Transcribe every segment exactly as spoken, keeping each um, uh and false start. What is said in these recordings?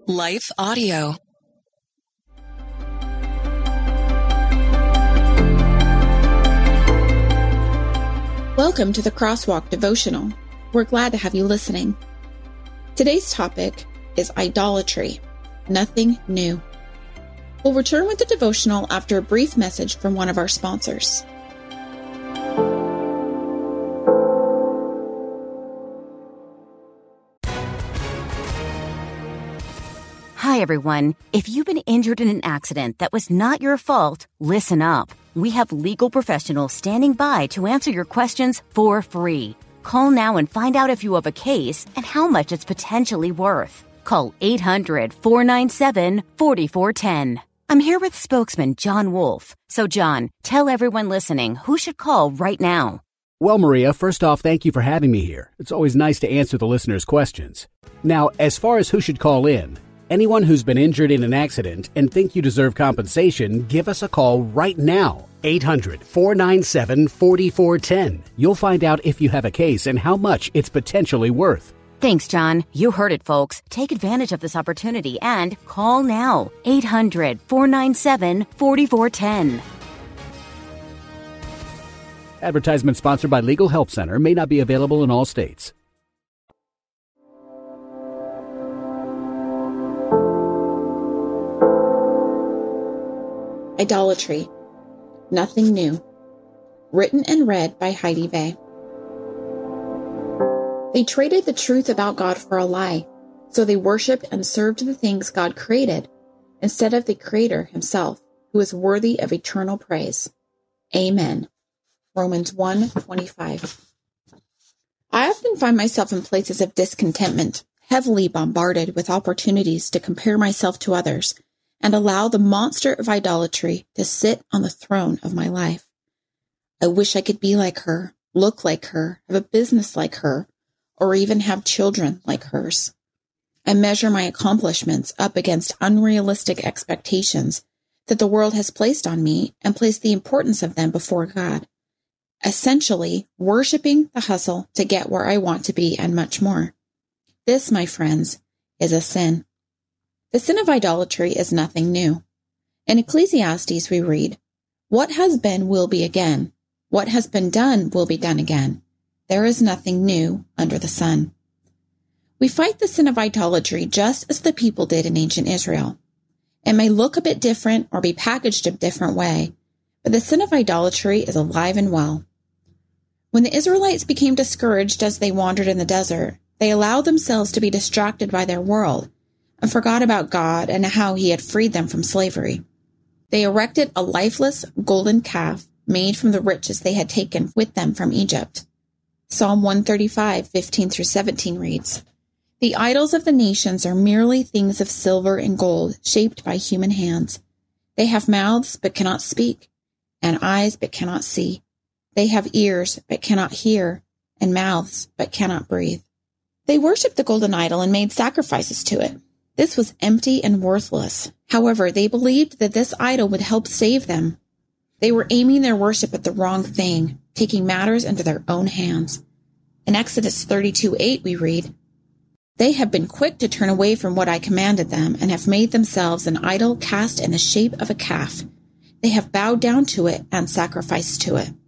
Life Audio. Welcome to the Crosswalk Devotional. We're glad to have you listening. Today's topic is idolatry, nothing new. We'll return with the devotional after a brief message from one of our sponsors. Hi, everyone. If you've been injured in an accident that was not your fault, listen up. We have legal professionals standing by to answer your questions for free. Call now and find out if you have a case and how much it's potentially worth. Call eight hundred, four nine seven, four four one zero. I'm here with spokesman John Wolf. So, John, tell everyone listening who should call right now. Well, Maria, first off, thank you for having me here. It's always nice to answer the listeners' questions. Now, as far as who should call in, anyone who's been injured in an accident and think you deserve compensation, give us a call right now. eight hundred, four nine seven, four four one zero. You'll find out if you have a case and how much it's potentially worth. Thanks, John. You heard it, folks. Take advantage of this opportunity and call now. eight hundred, four nine seven, four four one zero. Advertisement sponsored by Legal Help Center. May not be available in all states. Idolatry, nothing new. Written and read by Heidi Vay. They traded the truth about God for a lie, so they worshiped and served the things God created instead of the Creator himself, who is worthy of eternal praise. Amen. Romans one twenty-five. I often find myself in places of discontentment, heavily bombarded with opportunities to compare myself to others and allow the monster of idolatry to sit on the throne of my life. I wish I could be like her, look like her, have a business like her, or even have children like hers. I measure my accomplishments up against unrealistic expectations that the world has placed on me and place the importance of them before God. Essentially, worshiping the hustle to get where I want to be and much more. This, my friends, is a sin. The sin of idolatry is nothing new. In Ecclesiastes we read, "What has been will be again. What has been done will be done again. There is nothing new under the sun." We fight the sin of idolatry just as the people did in ancient Israel. It may look a bit different or be packaged a different way, but the sin of idolatry is alive and well. When the Israelites became discouraged as they wandered in the desert, they allowed themselves to be distracted by their world and forgot about God and how he had freed them from slavery. They erected a lifeless golden calf made from the riches they had taken with them from Egypt. Psalm one thirty-five, fifteen through seventeen reads, "The idols of the nations are merely things of silver and gold shaped by human hands. They have mouths but cannot speak, and eyes but cannot see. They have ears but cannot hear, and mouths but cannot breathe." They worshipped the golden idol and made sacrifices to it. This was empty and worthless. However, they believed that this idol would help save them. They were aiming their worship at the wrong thing, taking matters into their own hands. In Exodus thirty-two eight we read, "They have been quick to turn away from what I commanded them and have made themselves an idol cast in the shape of a calf. They have bowed down to it and sacrificed to it."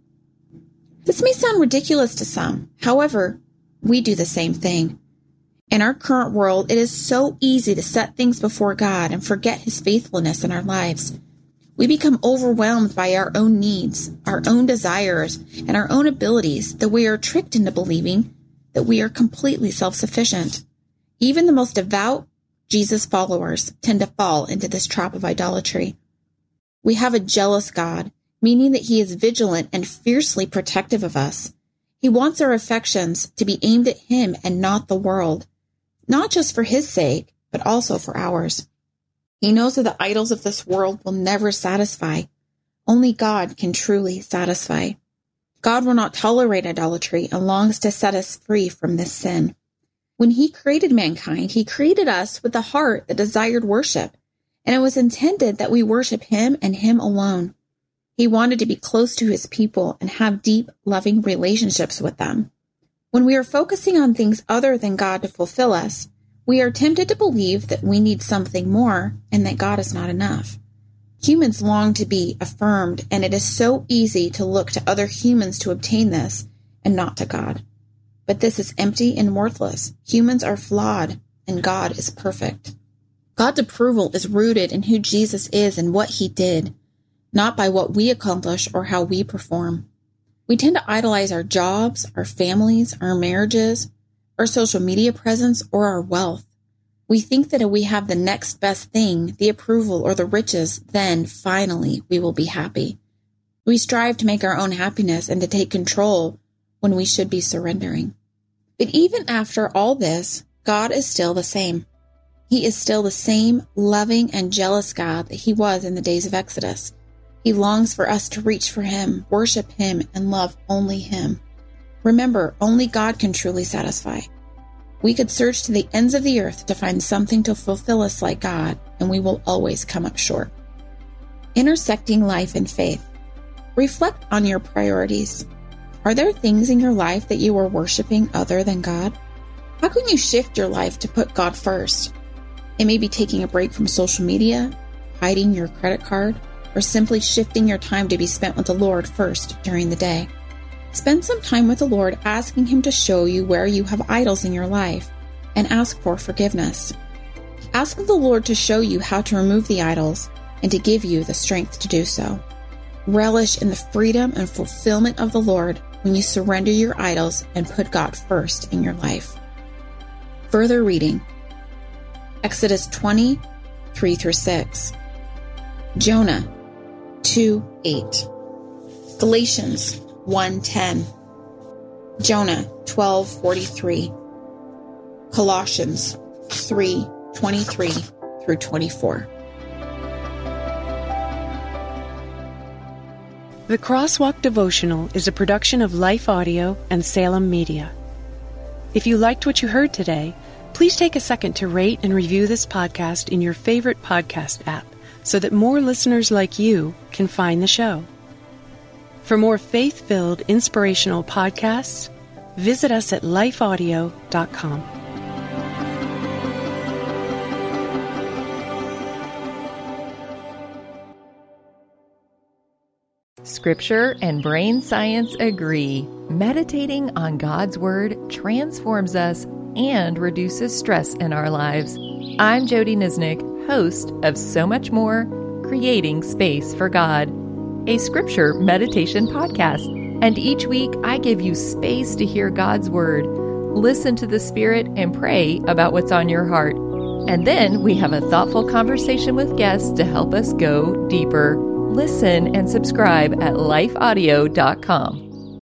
This may sound ridiculous to some. However, we do the same thing. In our current world, it is so easy to set things before God and forget his faithfulness in our lives. We become overwhelmed by our own needs, our own desires, and our own abilities that we are tricked into believing that we are completely self-sufficient. Even the most devout Jesus followers tend to fall into this trap of idolatry. We have a jealous God, meaning that he is vigilant and fiercely protective of us. He wants our affections to be aimed at him and not the world, not just for his sake, but also for ours. He knows that the idols of this world will never satisfy. Only God can truly satisfy. God will not tolerate idolatry and longs to set us free from this sin. When he created mankind, he created us with a heart that desired worship, and it was intended that we worship him and him alone. He wanted to be close to his people and have deep, loving relationships with them. When we are focusing on things other than God to fulfill us, We are tempted to believe that we need something more and that God is not enough. Humans long to be affirmed, and it is so easy to look to other humans to obtain this and not to God. But this is empty and worthless. Humans are flawed, and God is perfect. God's approval is rooted in who Jesus is and what he did, not by what we accomplish or how we perform. We tend to idolize our jobs, our families, our marriages, our social media presence, or our wealth. We think that if we have the next best thing, the approval or the riches, then finally we will be happy. We strive to make our own happiness and to take control when we should be surrendering. But even after all this, God is still the same. He is still the same loving and jealous God that he was in the days of Exodus. He longs for us to reach for him, worship him, and love only him. Remember, only God can truly satisfy. We could search to the ends of the earth to find something to fulfill us like God, and we will always come up short. Intersecting life and faith. Reflect on your priorities. Are there things in your life that you are worshiping other than God? How can you shift your life to put God first? It may be taking a break from social media, hiding your credit card, or simply shifting your time to be spent with the Lord first during the day. Spend some time with the Lord asking him to show you where you have idols in your life and ask for forgiveness. Ask the Lord to show you how to remove the idols and to give you the strength to do so. Relish in the freedom and fulfillment of the Lord when you surrender your idols and put God first in your life. Further reading. Exodus twenty, three through six. Jonah two, eight. Galatians one ten. Jonah twelve forty-three. Colossians three twenty-three through twenty-four. The Crosswalk Devotional is a production of Life Audio and Salem Media. If you liked what you heard today, please take a second to rate and review this podcast in your favorite podcast app so that more listeners like you can find the show. For more faith-filled, inspirational podcasts, visit us at life audio dot com. Scripture and brain science agree. Meditating on God's Word transforms us and reduces stress in our lives. I'm Jody Nisnik, host of So Much More, Creating Space for God, a scripture meditation podcast. And each week I give you space to hear God's Word, listen to the Spirit, and pray about what's on your heart. And then we have a thoughtful conversation with guests to help us go deeper. Listen and subscribe at life audio dot com.